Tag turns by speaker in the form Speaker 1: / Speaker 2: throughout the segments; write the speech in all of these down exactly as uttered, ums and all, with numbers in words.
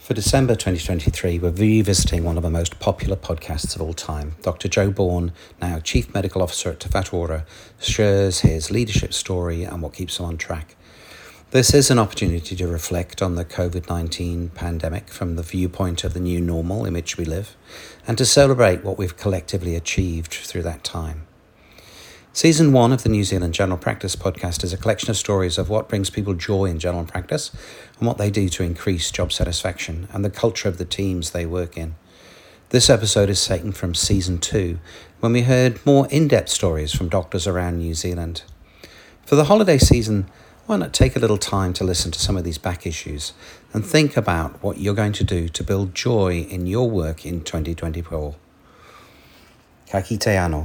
Speaker 1: For December twenty twenty-three, we're revisiting one of the most popular podcasts of all time. Doctor Joe Bourne, now Chief Medical Officer at Te Whatu Ora, shares his leadership story and what keeps him on track. This is an opportunity to reflect on the covid nineteen pandemic from the viewpoint of the new normal in which we live, and to celebrate what we've collectively achieved through that time. Season one of the New Zealand General Practice podcast is a collection of stories of what brings people joy in general practice and what they do to increase job satisfaction and the culture of the teams they work in. This episode is taken from season two, when we heard more in-depth stories from doctors around New Zealand. For the holiday season, why not take a little time to listen to some of these back issues and think about what you're going to do to build joy in your work in twenty twenty-four. Ka kite anō.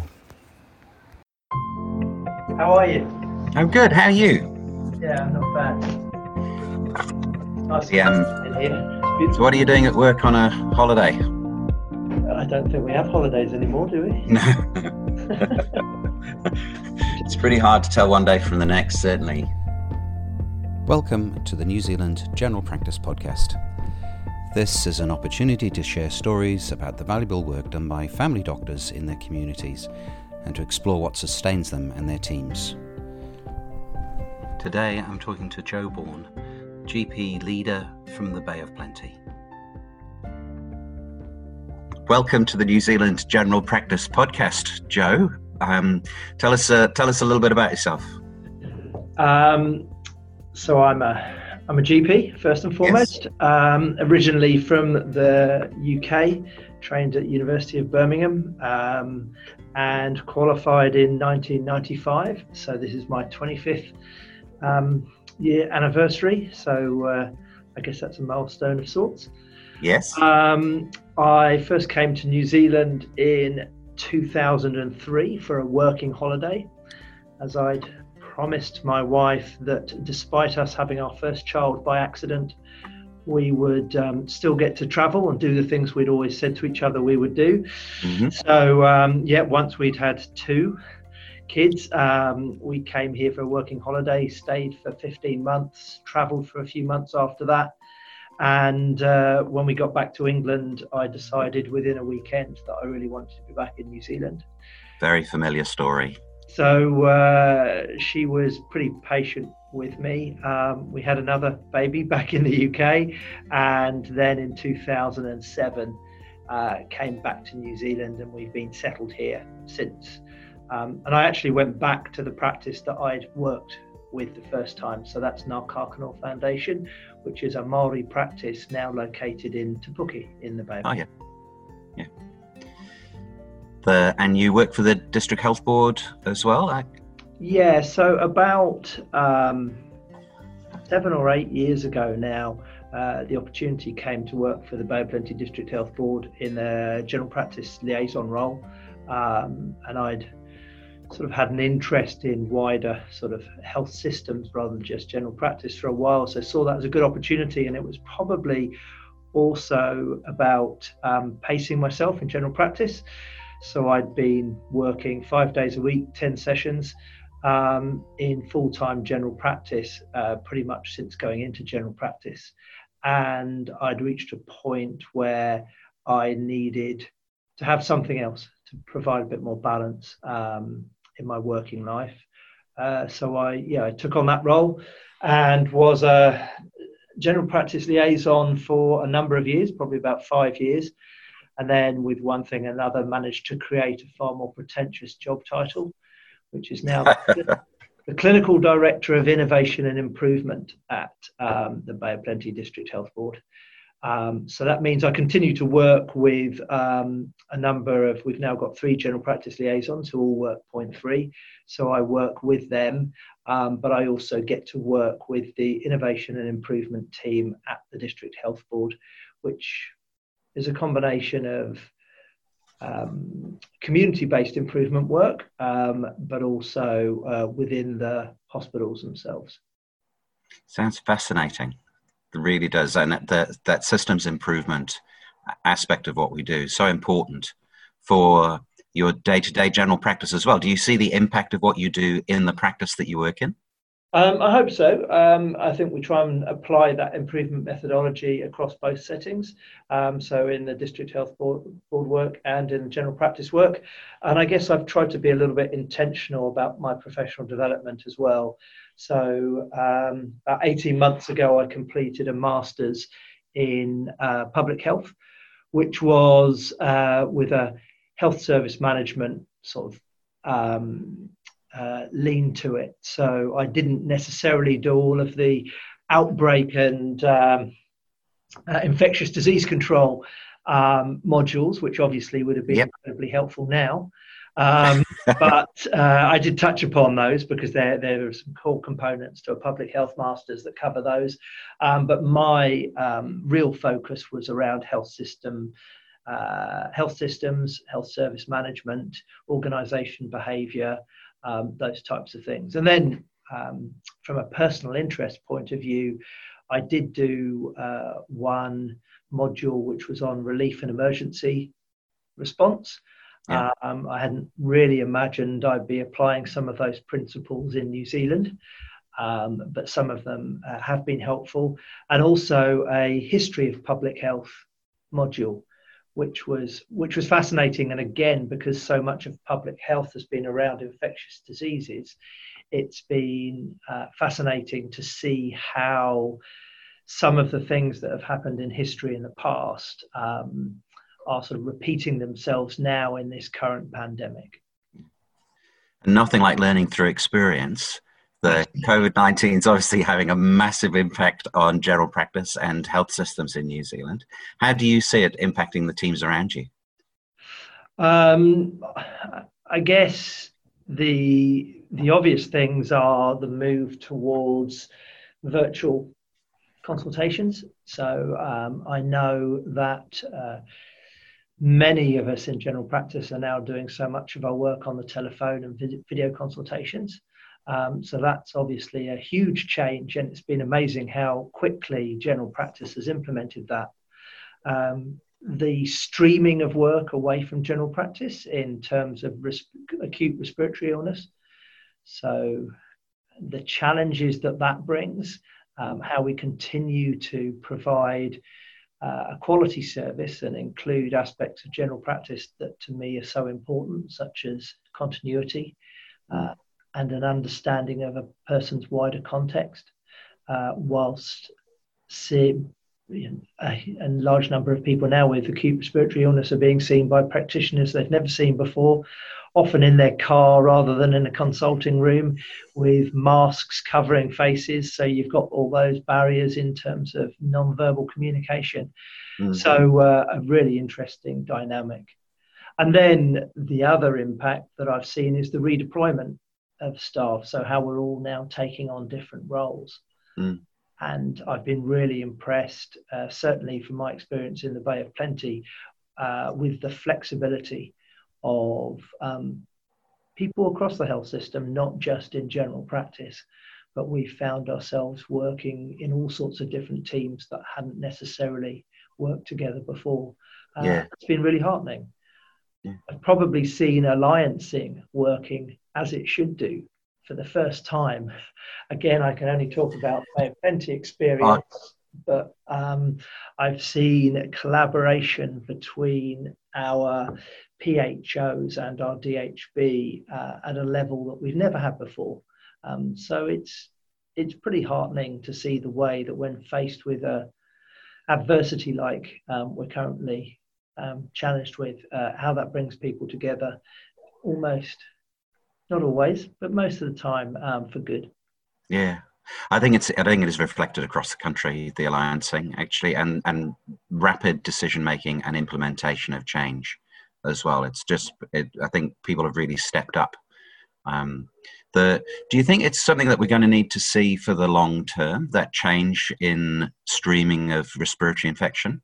Speaker 2: How are you?
Speaker 3: I'm good. How are you?
Speaker 2: Yeah, I'm not bad. Nice
Speaker 3: Yeah, um,
Speaker 2: in here.
Speaker 3: So what are you doing at work on a holiday?
Speaker 2: I don't think we have holidays anymore, do we?
Speaker 3: No. It's pretty hard to tell one day from the next, certainly.
Speaker 1: Welcome to the New Zealand General Practice podcast. This is an opportunity to share stories about the valuable work done by family doctors in their communities and to explore what sustains them and their teams. Today I'm talking to Joe Bourne, G P leader from the Bay of Plenty.
Speaker 3: Welcome to the New Zealand General Practice podcast, Joe. Um, tell us, uh, tell us a little bit about yourself.
Speaker 2: Um, so I'm a, I'm a G P first and foremost.
Speaker 3: Yes.
Speaker 2: Um, originally from the U K, trained at University of Birmingham, um, and qualified in nineteen ninety-five. So this is my twenty-fifth um, year anniversary. So uh, I guess that's a milestone of sorts.
Speaker 3: Yes.
Speaker 2: Um, I first came to New Zealand in two thousand three for a working holiday, as I'd promised my wife that despite us having our first child by accident, we would um, still get to travel and do the things we'd always said to each other we would do.
Speaker 3: Mm-hmm.
Speaker 2: So um, yeah, once we'd had two kids, um, we came here for a working holiday, stayed for fifteen months, traveled for a few months after that. And uh, when we got back to England, I decided within a weekend that I really wanted to be back in New Zealand.
Speaker 3: Very familiar story.
Speaker 2: So uh, she was pretty patient with me. Um, we had another baby back in the U K, and then in two thousand seven uh, came back to New Zealand, and we've been settled here since. Um, and I actually went back to the practice that I'd worked with the first time. So that's Ngā Kākano Foundation, which is a Maori practice now located in Te Puke in the Bay.
Speaker 3: Oh yeah, yeah. The, and you work for the District Health Board as well? I...
Speaker 2: Yeah, so about um, seven or eight years ago now, uh, the opportunity came to work for the Bay of Plenty District Health Board in the general practice liaison role. Um, and I'd sort of had an interest in wider sort of health systems rather than just general practice for a while. So I saw that as a good opportunity, and it was probably also about um, pacing myself in general practice. So I'd been working five days a week, ten sessions um, in full-time general practice, uh, pretty much since going into general practice. And I'd reached a point where I needed to have something else to provide a bit more balance um, in my working life. Uh, so I, yeah, I took on that role and was a general practice liaison for a number of years, probably about five years. And then with one thing and another, managed to create a far more pretentious job title, which is now the Clinical Director of Innovation and Improvement at um, the Bay of Plenty District Health Board. Um, so that means I continue to work with um, a number of, we've now got three general practice liaisons who all work point three. So I work with them, um, but I also get to work with the Innovation and Improvement team at the District Health Board, which is a combination of um, community-based improvement work, um, but also uh, within the hospitals themselves.
Speaker 3: Sounds fascinating. It really does. And that, that, that systems improvement aspect of what we do is so important for your day-to-day general practice as well. Do you see the impact of what you do in the practice that you work in?
Speaker 2: Um, I hope so. Um, I think we try and apply that improvement methodology across both settings. Um, so in the district health board, board work and in general practice work. And I guess I've tried to be a little bit intentional about my professional development as well. So um, about eighteen months ago, I completed a master's in uh, public health, which was uh, with a health service management sort of um, uh, lean to it. So I didn't necessarily do all of the outbreak and um, uh, infectious disease control um, modules, which obviously would have been yep. incredibly helpful now. Um, but uh, I did touch upon those because there, there are some core components to a public health masters that cover those. Um, but my um, real focus was around health system, uh, health systems, health service management, organisation behaviour, um, those types of things. And then um, from a personal interest point of view, I did do uh, one module which was on relief and emergency response. Yeah. Um, I hadn't really imagined I'd be applying some of those principles in New Zealand, um, but some of them uh, have been helpful. And also a history of public health module, which was which was fascinating. And again, because so much of public health has been around infectious diseases, it's been uh, fascinating to see how some of the things that have happened in history in the past um, are sort of repeating themselves now in this current pandemic.
Speaker 3: Nothing like learning through experience. The COVID nineteen is obviously having a massive impact on general practice and health systems in New Zealand. How do you see it impacting the teams around you?
Speaker 2: Um, I guess the the obvious things are the move towards virtual consultations. So um, I know that uh, many of us in general practice are now doing so much of our work on the telephone and vid- video consultations. Um, so that's obviously a huge change, and it's been amazing how quickly general practice has implemented that. Um, the streaming of work away from general practice in terms of res- acute respiratory illness. So the challenges that that brings, um, how we continue to provide Uh, a quality service and include aspects of general practice that to me are so important, such as continuity uh, and an understanding of a person's wider context, uh, whilst see, you know, a, a large number of people now with acute respiratory illness are being seen by practitioners they've never seen before, often in their car rather than in a consulting room, with masks covering faces. So you've got all those barriers in terms of non-verbal communication. Mm-hmm. So uh, a really interesting dynamic. And then the other impact that I've seen is the redeployment of staff. So how we're all now taking on different roles. Mm. And I've been really impressed, uh, certainly from my experience in the Bay of Plenty, uh, with the flexibility of um, people across the health system, not just in general practice, but we found ourselves working in all sorts of different teams that hadn't necessarily worked together before. Uh, yeah. It's been really heartening. Yeah. I've probably seen alliancing working as it should do for the first time. Again, I can only talk about my Plenty experience, oh. but um, I've seen collaboration between our P H Os and our D H B uh, at a level that we've never had before. Um, so it's it's pretty heartening to see the way that when faced with a adversity like um, we're currently um, challenged with, uh, how that brings people together, almost, not always, but most of the time um, for good.
Speaker 3: Yeah. I think it's. I think it is reflected across the country, the alliancing actually, and and rapid decision making and implementation of change as well. It's just. It, I think people have really stepped up. Um, the. Do you think it's something that we're going to need to see for the long term? That change in streaming of respiratory infection.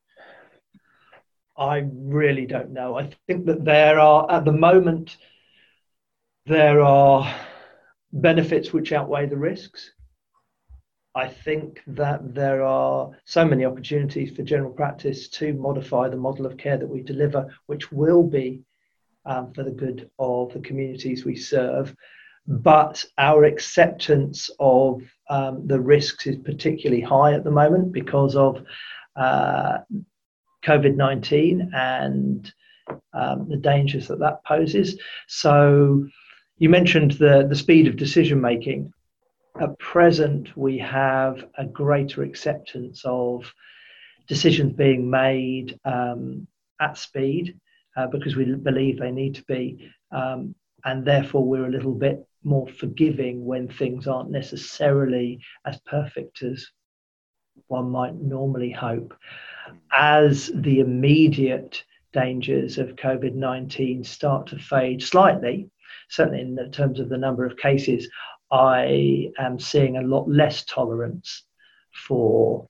Speaker 2: I really don't know. I think that there are at the moment there are benefits which outweigh the risks. I think that there are so many opportunities for general practice to modify the model of care that we deliver, which will be um, for the good of the communities we serve. but our acceptance of um, the risks is particularly high at the moment because of uh, COVID nineteen and um, the dangers that that poses. So you mentioned the, the speed of decision making. At present, we have a greater acceptance of decisions being made um, at speed uh, because we believe they need to be. Um, and therefore, we're a little bit more forgiving when things aren't necessarily as perfect as one might normally hope. As the immediate dangers of COVID nineteen start to fade slightly, certainly in terms of the number of cases, I am seeing a lot less tolerance for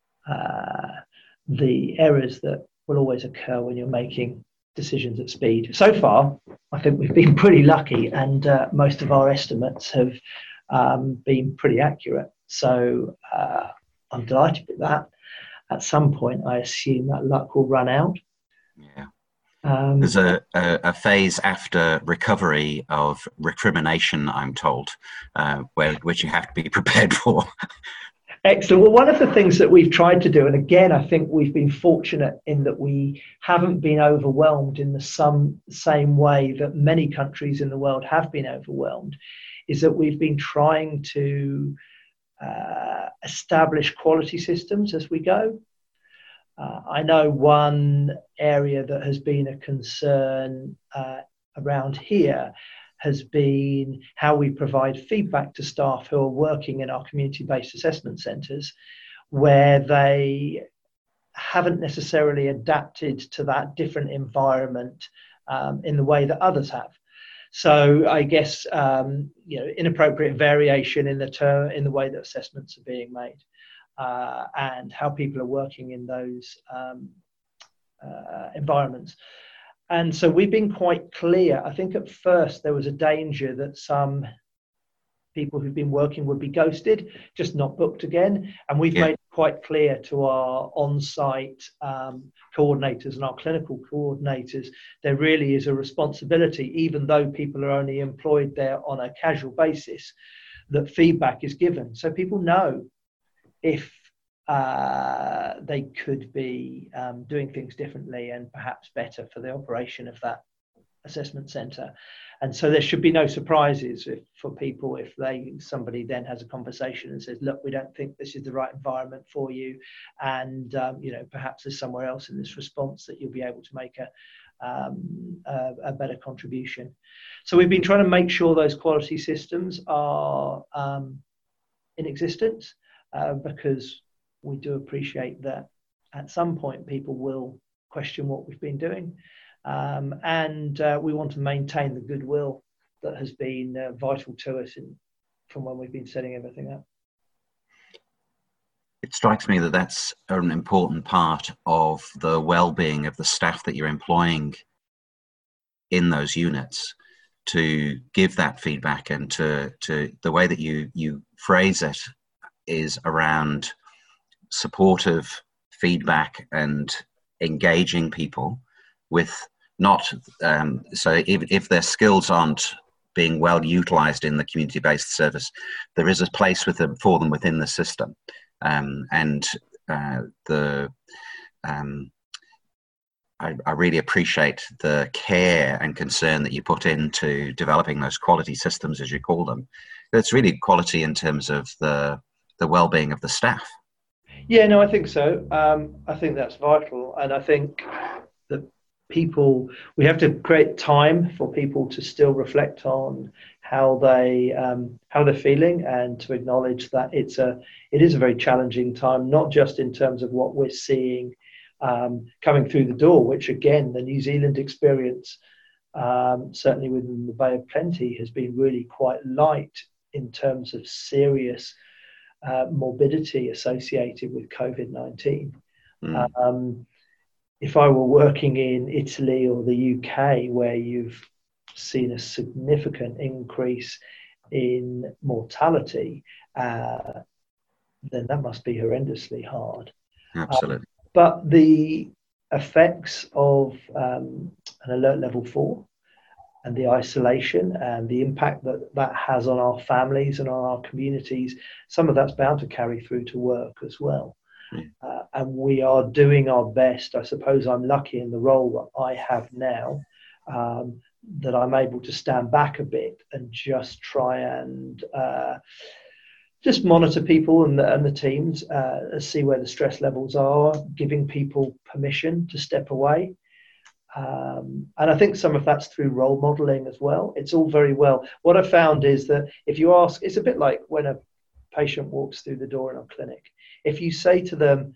Speaker 2: uh, the errors that will always occur when you're making decisions at speed. So far, I think we've been pretty lucky, and uh, most of our estimates have um, been pretty accurate. So uh, I'm delighted with that. At some point, I assume that luck will run out.
Speaker 3: Yeah.
Speaker 2: Um,
Speaker 3: There's a, a, a phase after recovery of recrimination, I'm told, uh, where, which you have to be prepared for.
Speaker 2: Excellent. Well, one of the things that we've tried to do, and again, I think we've been fortunate in that we haven't been overwhelmed in the some, same way that many countries in the world have been overwhelmed, is that we've been trying to uh, establish quality systems as we go. Uh, I know one area that has been a concern uh, around here has been how we provide feedback to staff who are working in our community-based assessment centres, where they haven't necessarily adapted to that different environment um, in the way that others have. So I guess um, you know, inappropriate variation in the term in the way that assessments are being made. Uh, and how people are working in those um, uh, environments. And so we've been quite clear. I think at first there was a danger that some people who've been working would be ghosted, just not booked again. And we've yeah. made it quite clear to our on-site um, coordinators and our clinical coordinators, there really is a responsibility, even though people are only employed there on a casual basis, that feedback is given. So people know if uh, they could be um, doing things differently and perhaps better for the operation of that assessment centre. And so there should be no surprises if, for people if they somebody then has a conversation and says, look, we don't think this is the right environment for you. And, um, you know, perhaps there's somewhere else in this response that you'll be able to make a, um, a, a better contribution. So we've been trying to make sure those quality systems are um, in existence. Uh, because we do appreciate that at some point people will question what we've been doing. Um, and uh, we want to maintain the goodwill that has been uh, vital to us in, from when we've been setting everything up.
Speaker 3: It strikes me that that's an important part of the well-being of the staff that you're employing in those units, to give that feedback, and to, to the way that you, you phrase it is around supportive feedback and engaging people with not, um, so if, if their skills aren't being well utilized in the community-based service, there is a place with them, for them within the system. Um, and uh, the um, I, I really appreciate the care and concern that you put into developing those quality systems, as you call them. It's really quality in terms of the the well-being of the staff.
Speaker 2: Yeah, no, I think so. Um, I think that's vital. And I think that people, we have to create time for people to still reflect on how they, um, how they're feeling, and to acknowledge that it's a, it is a very challenging time, not just in terms of what we're seeing um, coming through the door, which again, the New Zealand experience, um, certainly within the Bay of Plenty, has been really quite light in terms of serious Uh, morbidity associated with COVID nineteen. Mm. Um, if I were working in Italy or the U K, where you've seen a significant increase in mortality, uh, then that must be horrendously hard.
Speaker 3: Absolutely.
Speaker 2: Um, but the effects of um, an alert level four and the isolation and the impact that that has on our families and on our communities, some of that's bound to carry through to work as well.
Speaker 3: Yeah.
Speaker 2: Uh, and we are doing our best. I suppose I'm lucky in the role that I have now, um, that I'm able to stand back a bit and just try and uh, just monitor people and the, and the teams, uh, see where the stress levels are, giving people permission to step away. Um, and I think some of that's through role modeling as well. It's all very well. What I found is that if you ask, it's a bit like when a patient walks through the door in our clinic. If you say to them,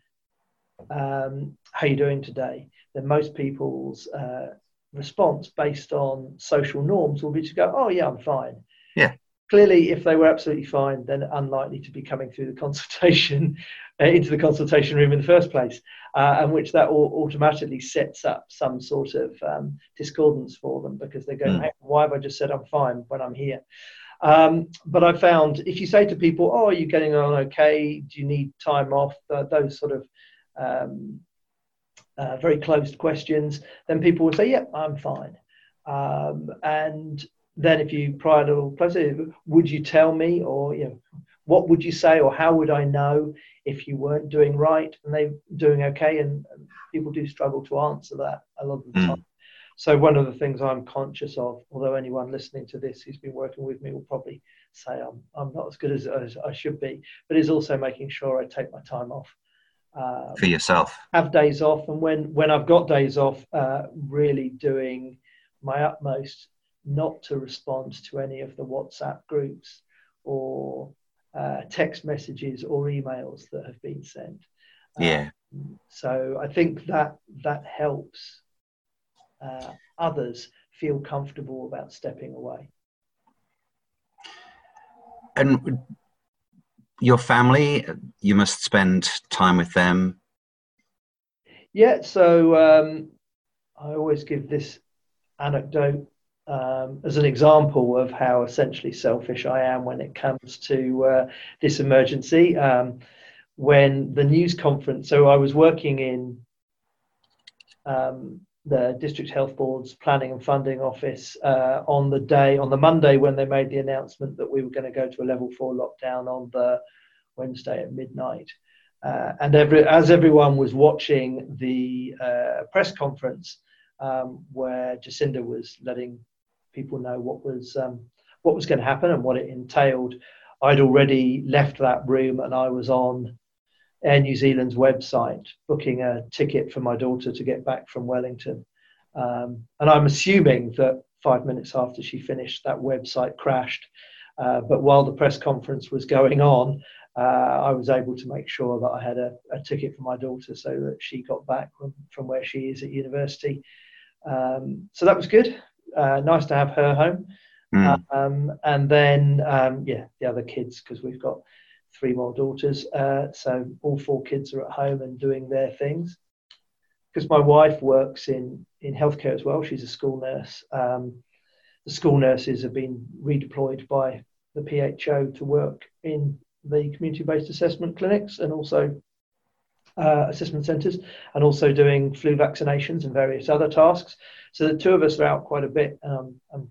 Speaker 2: um, how are you doing today? Then most people's uh, response based on social norms will be to go, oh yeah, I'm fine.
Speaker 3: Yeah.
Speaker 2: Clearly, if they were absolutely fine, then unlikely to be coming through the consultation, uh, into the consultation room in the first place, uh, and which that all automatically sets up some sort of um, discordance for them, because they go,
Speaker 3: Mm.
Speaker 2: hey, why have I just said I'm fine when I'm here? Um, but I found if you say to people, oh, are you getting on okay? Do you need time off? Uh, those sort of um, uh, very closed questions, then people will say, yeah, I'm fine. Um, and then if you pry a little closer, would you tell me, or you know, what would you say, or how would I know if you weren't doing right and they doing okay? And, and people do struggle to answer that a lot of the
Speaker 3: Mm.
Speaker 2: time. So one of the things I'm conscious of, although anyone listening to this who's been working with me will probably say I'm I'm not as good as, as I should be, but is also making sure I take my time off. Um,
Speaker 3: For yourself.
Speaker 2: have days off, and when when I've got days off, uh, really doing my utmost not to respond to any of the WhatsApp groups or uh, text messages or emails that have been sent.
Speaker 3: Yeah.
Speaker 2: Um, so I think that that helps uh, others feel comfortable about stepping away.
Speaker 3: And your family, you must spend time with them.
Speaker 2: Yeah, so um, I always give this anecdote um, as an example of how essentially selfish I am when it comes to uh, this emergency. Um, when the news conference, so I was working in um, the District Health Board's Planning and Funding Office uh, on the day, on the Monday when they made the announcement that we were going to go to a level four lockdown on the Wednesday at midnight. Uh, and every, as everyone was watching the uh, press conference um, where Jacinda was letting people know what was um, what was going to happen and what it entailed, I'd already left that room and I was on Air New Zealand's website booking a ticket for my daughter to get back from Wellington. Um, and I'm assuming that five minutes after she finished, that website crashed. Uh, but while the press conference was going on, Uh, I was able to make sure that I had a, a ticket for my daughter so that she got back from, from where she is at university. Um, so that was good. Uh, nice to have her home.
Speaker 3: Mm.
Speaker 2: Um, and then, um, yeah, the other kids, because we've got three more daughters. Uh, so all four kids are at home and doing their things. Because my wife works in, in healthcare as well. She's a school nurse. Um, the school nurses have been redeployed by the P H O to work in the community-based assessment clinics and also uh, assessment centres, and also doing flu vaccinations and various other tasks. So the two of us are out quite a bit. Um, I'm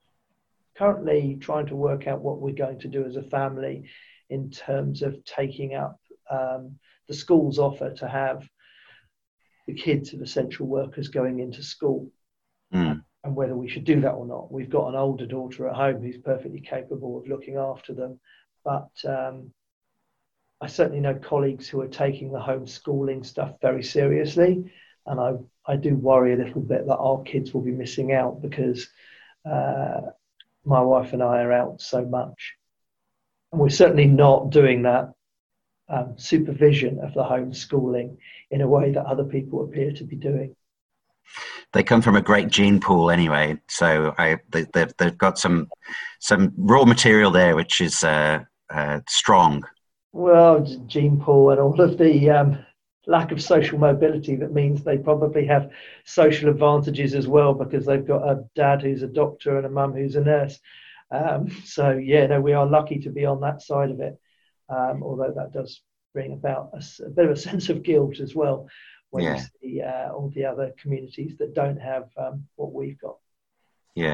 Speaker 2: currently trying to work out what we're going to do as a family in terms of taking up um, the school's offer to have the kids of essential workers going into school.
Speaker 3: Mm.
Speaker 2: And whether we should do that or not. We've got an older daughter at home who's perfectly capable of looking after them. But um, I certainly know colleagues who are taking the homeschooling stuff very seriously. And I, I do worry a little bit that our kids will be missing out because uh, my wife and I are out so much. And we're certainly not doing that um, supervision of the homeschooling in a way that other people appear to be doing.
Speaker 3: They come from a great gene pool anyway, so I they, they've, they've got some some raw material there which is uh, uh, strong.
Speaker 2: Well, gene pool and all of the um, lack of social mobility, that means they probably have social advantages as well because they've got a dad who's a doctor and a mum who's a nurse. Um, so yeah, no, we are lucky to be on that side of it, um, although that does bring about a, a bit of a sense of guilt as well when
Speaker 3: Yeah.
Speaker 2: you see uh, all the other communities that don't have um, what we've got.
Speaker 3: Yeah,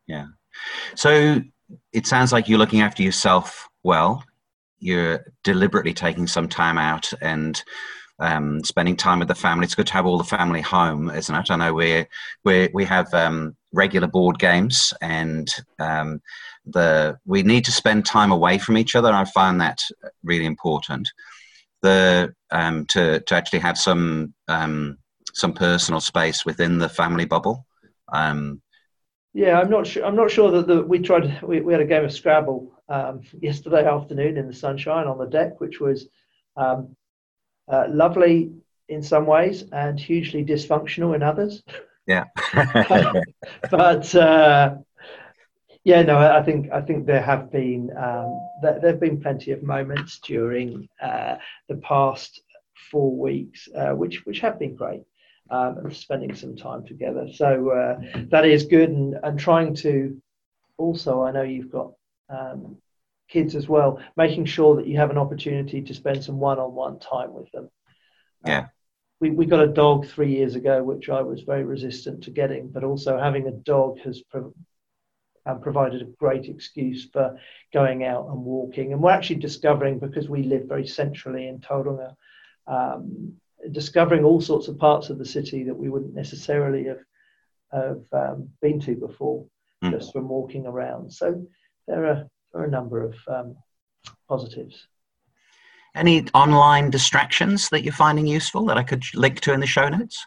Speaker 3: Yeah. So it sounds like you're looking after yourself well. You're deliberately taking some time out and um, spending time with the family. It's good to have all the family home, isn't it? I know we we we have um, regular board games, and um, the we need to spend time away from each other. I find that really important. The um, to to actually have some um, some personal space within the family bubble. Um,
Speaker 2: Yeah, I'm not sure. I'm not sure that the, we tried. We, we had a game of Scrabble um, yesterday afternoon in the sunshine on the deck, which was um, uh, lovely in some ways and hugely dysfunctional in others.
Speaker 3: Yeah.
Speaker 2: But uh, yeah, no, I think I think there have been um, there, there have been plenty of moments during uh, the past four weeks, uh, which which have been great. Um, and spending some time together. So uh, that is good. And, and trying to also, I know you've got um, kids as well, making sure that you have an opportunity to spend some one-on-one time with them.
Speaker 3: Yeah.
Speaker 2: Uh, we, we got a dog three years ago, which I was very resistant to getting, but also having a dog has pro- uh, provided a great excuse for going out and walking. And we're actually discovering, because we live very centrally in Tauranga, um, discovering all sorts of parts of the city that we wouldn't necessarily have, have um, been to before, mm. just from walking around. So there are, there are a number of um, positives.
Speaker 3: Any online distractions that you're finding useful that I could link to in the show notes?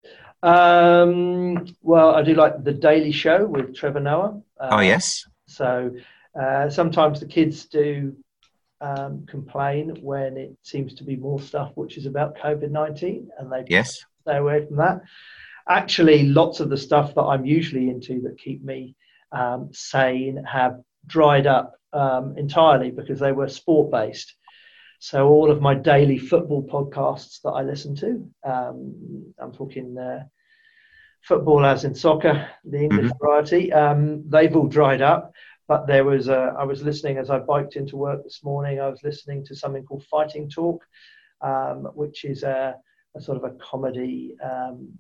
Speaker 2: Um, well, I do like The Daily Show with Trevor Noah. Uh,
Speaker 3: oh, yes.
Speaker 2: So uh, sometimes the kids do Um, complain when it seems to be more stuff which is about COVID nineteen, and they
Speaker 3: yes.
Speaker 2: stay away from that. Actually, lots of the stuff that I'm usually into that keep me um, sane have dried up um, entirely because they were sport-based. So all of my daily football podcasts that I listen to, um, I'm talking uh, football as in soccer, the English mm-hmm. variety, um, they've all dried up. But there was a, I was listening as I biked into work this morning, I was listening to something called Fighting Talk, um, which is a, a sort of a comedy um,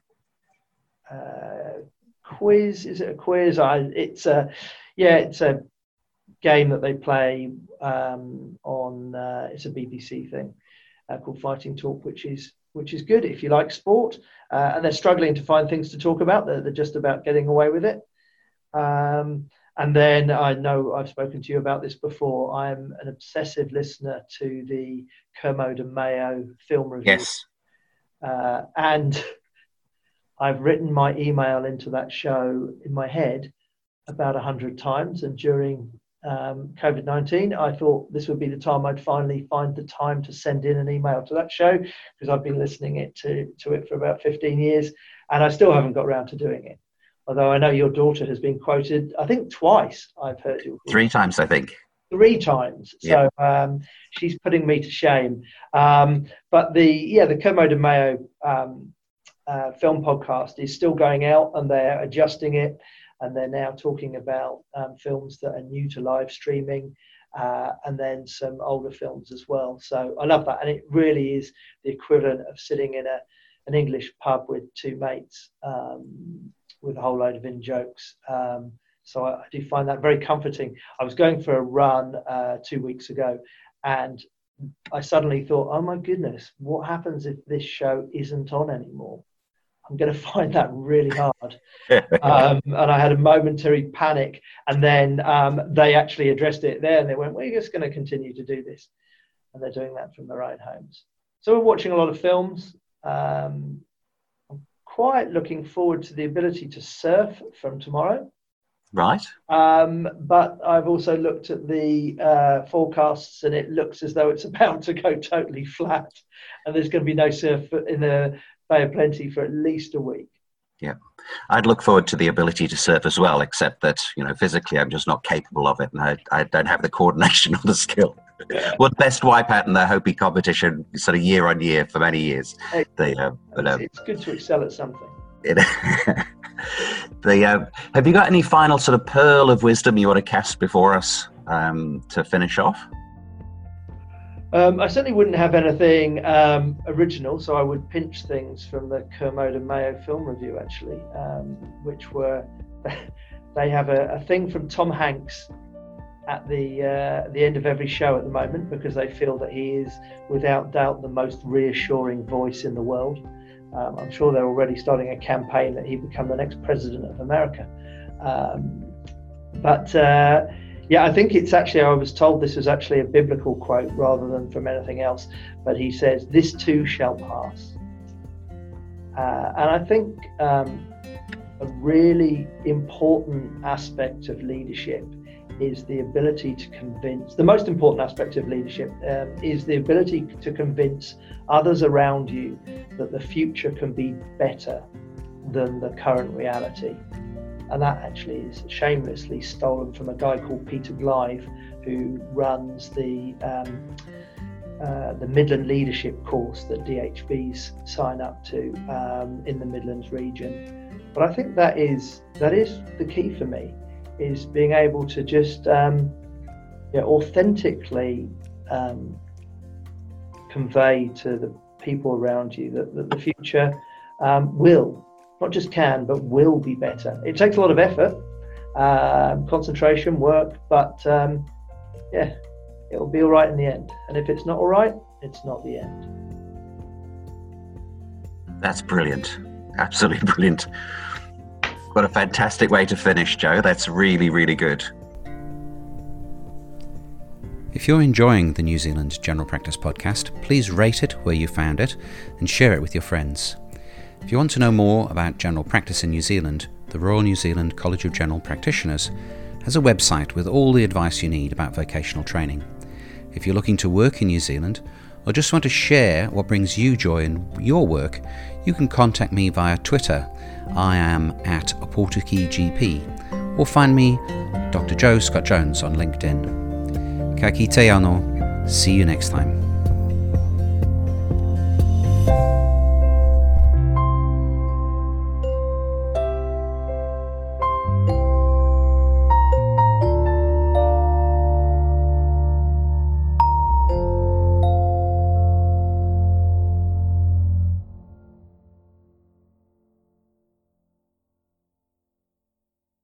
Speaker 2: uh, quiz. Is it a quiz? I, it's a, yeah, it's a game that they play um, on, uh, it's a B B C thing uh, called Fighting Talk, which is which is good if you like sport. Uh, and they're struggling to find things to talk about. They're, they're just about getting away with it. Um, And then I know I've spoken to you about this before. I'm an obsessive listener to the Kermode and Mayo film review.
Speaker 3: Yes.
Speaker 2: Uh, and I've written my email into that show in my head about a hundred times. And during um, COVID nineteen, I thought this would be the time I'd finally find the time to send in an email to that show, because I've been listening it to, to it for about fifteen years, and I still haven't got around to doing it. Although I know your daughter has been quoted, I think twice I've heard you.
Speaker 3: Three times, I think.
Speaker 2: Three times. So yeah. um, she's putting me to shame. Um, but the, yeah, the Kermode and Mayo um, uh, film podcast is still going out, and they're adjusting it. And they're now talking about um, films that are new to live streaming, uh, and then some older films as well. So I love that. And it really is the equivalent of sitting in a an English pub with two mates, um, with a whole load of in jokes. Um, so I, I do find that very comforting. I was going for a run uh, two weeks ago, and I suddenly thought, oh my goodness, what happens if this show isn't on anymore? I'm going to find that really hard. um, and I had a momentary panic, and then um, they actually addressed it there, and they went, we're just going to continue to do this. And they're doing that from their own homes. So we're watching a lot of films. Um, Quite looking forward to the ability to surf from tomorrow.
Speaker 3: Right.
Speaker 2: Um, but I've also looked at the uh, forecasts, and it looks as though it's about to go totally flat, and there's going to be no surf in the Bay of Plenty for at least a week.
Speaker 3: Yeah, I'd look forward to the ability to surf as well, except that, you know, physically I'm just not capable of it, and I, I don't have the coordination or the skill. Yeah. Well, best wipeout in the Hopi competition, sort of year on year for many years.
Speaker 2: They, uh, but, um, it's good to excel at something. It,
Speaker 3: the, uh, have you got any final sort of pearl of wisdom you want to cast before us um, to finish off?
Speaker 2: Um, I certainly wouldn't have anything um, original, so I would pinch things from the Kermode and Mayo film review, actually, um, which were They have a, a thing from Tom Hanks at the uh, the end of every show at the moment, because they feel that he is without doubt the most reassuring voice in the world. Um, I'm sure they're already starting a campaign that he become the next president of America. Um, but uh, yeah, I think it's actually, I was told this was actually a biblical quote rather than from anything else, but he says, "This too shall pass." Uh, and I think um, a really important aspect of leadership is the ability to convince, the most important aspect of leadership um, is the ability to convince others around you that the future can be better than the current reality. And that actually is shamelessly stolen from a guy called Peter Blythe, who runs the um, uh, the Midland Leadership course that D H Bs sign up to um, in the Midlands region. But I think that is that is the key for me, is being able to just um, you know, authentically um, convey to the people around you that, that the future um, will, not just can, but will be better. It takes a lot of effort, um, concentration, work, but um, yeah, it'll be all right in the end. And if it's not all right, it's not the end.
Speaker 3: That's brilliant. Absolutely brilliant. What a fantastic way to finish, Joe. That's really, really good.
Speaker 1: If you're enjoying the New Zealand General Practice podcast, please rate it where you found it and share it with your friends. If you want to know more about general practice in New Zealand, the Royal New Zealand College of General Practitioners has a website with all the advice you need about vocational training. If you're looking to work in New Zealand or just want to share what brings you joy in your work, you can contact me via Twitter. I am at PortugueGP, or find me, Doctor Joe Scott Jones, on LinkedIn. Ka kite anō. See you next time.